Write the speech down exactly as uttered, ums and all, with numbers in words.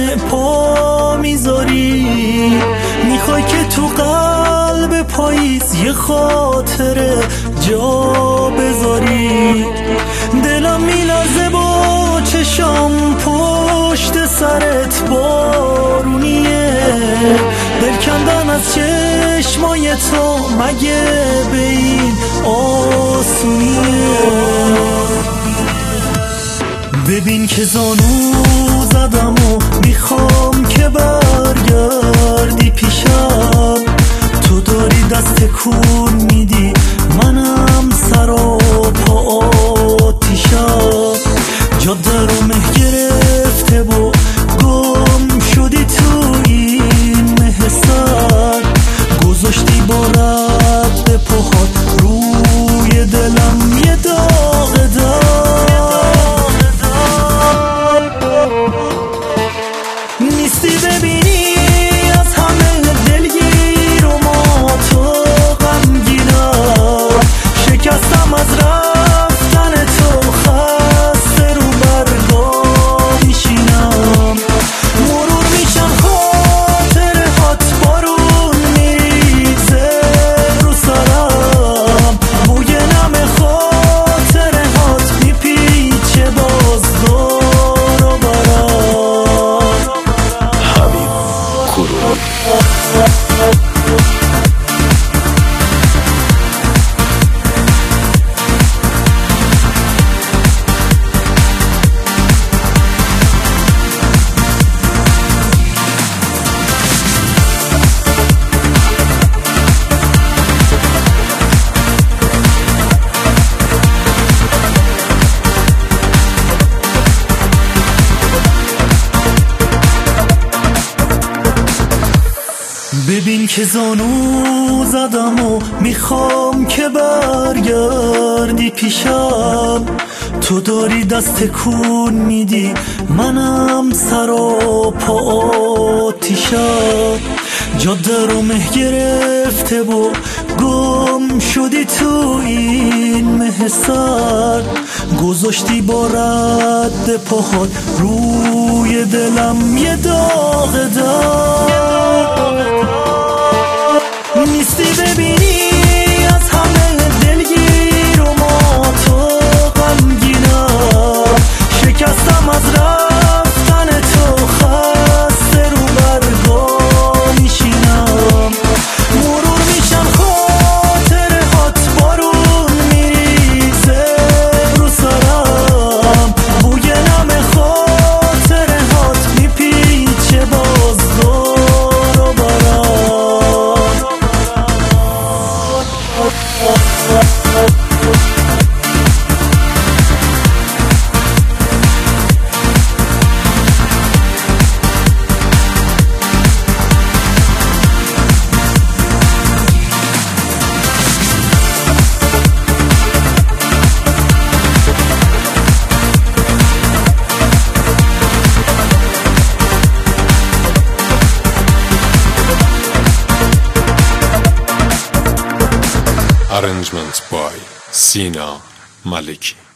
پا میذاری، میخوای که تو قلب پاییز یه خاطره جا بذاری. دلم میلرزه با چشام پشت سرت بارونیه، دل کندن از چشمای تو مگه به این آسونیه؟ ببین که زانو زدم و میخوام که برگردی پیشم، تو داری دست کون میدی منم سر و پا آتیشم. جاده رو مه گرفته و گم شدی تو این مه سر، گذاشتی با رد پاهات روی دلم یه داغ داغ. نیستی ببینی از همه دلگیر و ما تو غمگینم، شکستم از رفتن تو خسته رو برگاه میشینم. مرور میشن خاطره هات بارون میریزه رو سرم، بوی نم خاطره هات میپیچه باز دور و برم. حبیب کروی ببین که زانو زدم و میخوام که برگردی پیشم، تو داری دست کون میدی منم سر و پا آتیشم. جاده رو مه گرفته و گم شدی تو این مه سر، گذاشتی با رد پاهات روی دلم یه داغ داغ. نیستی ببینی از همه دلگیر و ما تو غمگینم، شکستم از رفتن تو خسته رو برگاه میشینم. مرور میشن خاطره هات بارون میریزه رو سرم، بوی نم خاطره هات میپیچه باز دور و برم. Arrangements by Sina Maliki.